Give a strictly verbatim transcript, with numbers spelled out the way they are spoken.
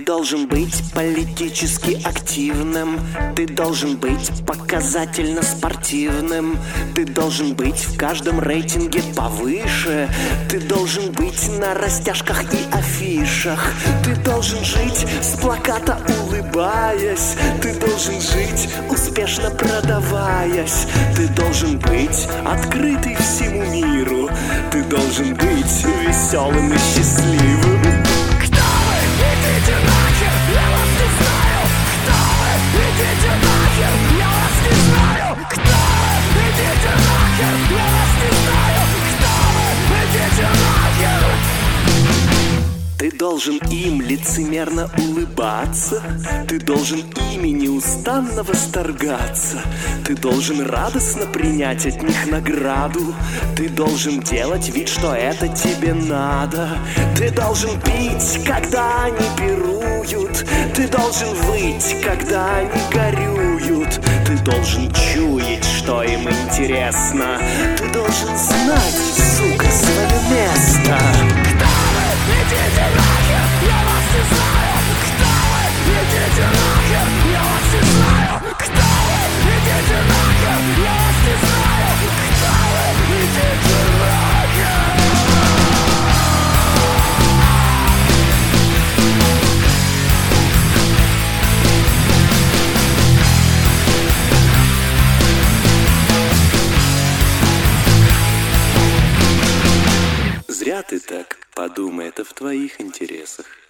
должен быть политически активным, ты должен быть показательно спортивным, ты должен быть в каждом рейтинге повыше, ты должен быть на растяжках и афишах, ты должен жить с плаката улыбаясь, ты должен жить успешно продаваясь, ты должен быть открытый всему миру, ты должен быть веселым и счастливым. Кто вы? Идите нахер, я вас не знаю. Кто вы? Идите нахер, я вас не знаю. Кто вы? Идите нахер, я вас не знаю. Кто вы? Идите нахер. Ты должен им лицемерно улыбаться, ты должен ими неустанно восторгаться, ты должен радостно принять от них награду, ты должен делать вид, что это тебе надо, ты должен пить, когда они пируют, ты должен выть, когда они горюют, ты должен чуять, что им интересно, ты должен знать, сука, свое место. Идите нахер, я вас не знаю. Кто вы? Идите нахер, я вас не знаю. Кто вы? Идите нахер, я вас не знаю. Кто вы? Идите нахер. Зря ты так, подумай, это в твоих интересах.